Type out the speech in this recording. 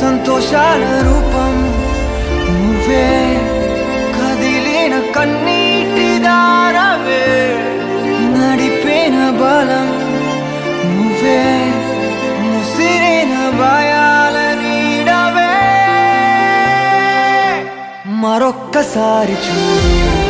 సంతోషాల రూపం నువ్వే, కదిలిన కన్నీటి దారవే, నడిపిన బలం నువ్వే, ముసిరిన భయాల నీడవే. మరొక్కసారి చూడు